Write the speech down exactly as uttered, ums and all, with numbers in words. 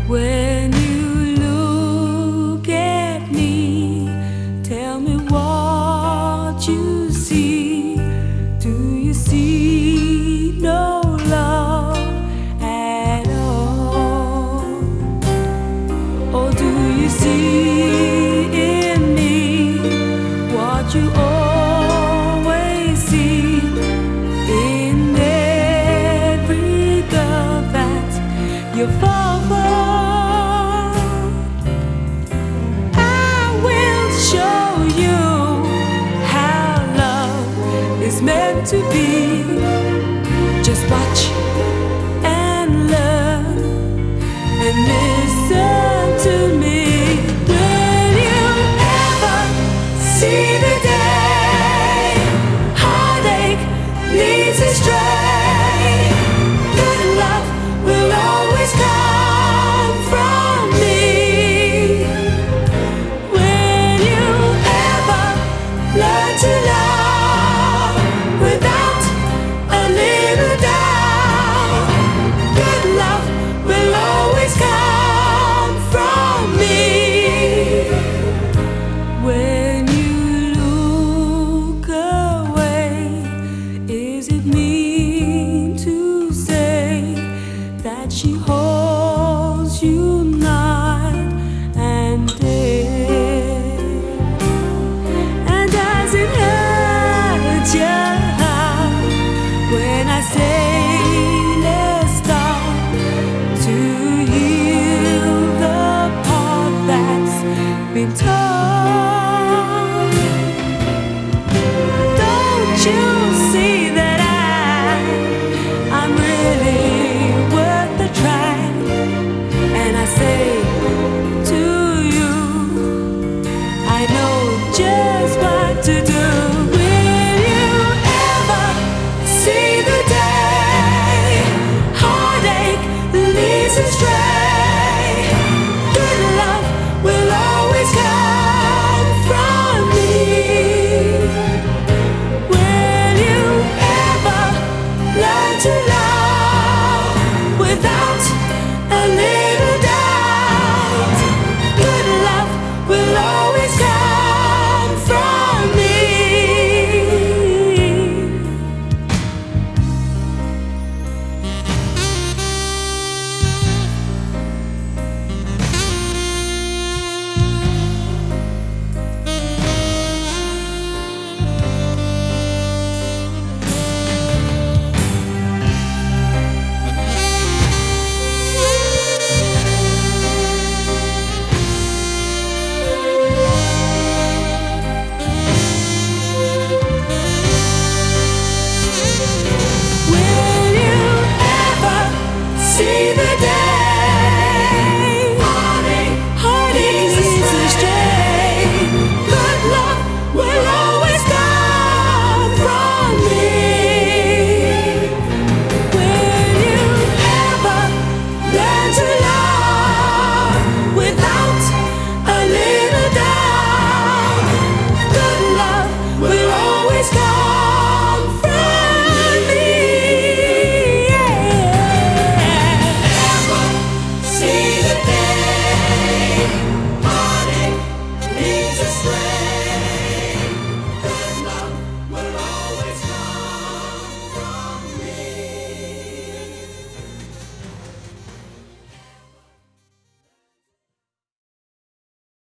When you look at me, tell me what you see. Do you see no love at all? Or do you see in me what you always see in every girl that you fall for? It's meant to be. Just watch and learn and listen to me. Will you ever see the day heartache leads astray? Good love will always come from me. Will you ever learn to love without a little doubt? Good love will always come from me. When you look away, is it mean to say that she holds you night and day? And does it hurt you when I say let's start to heal the part that's been torn? Don't you see that I, I'm really worth the try? And I say to you, I know just what to do. Will you ever see the day heartache leads astray?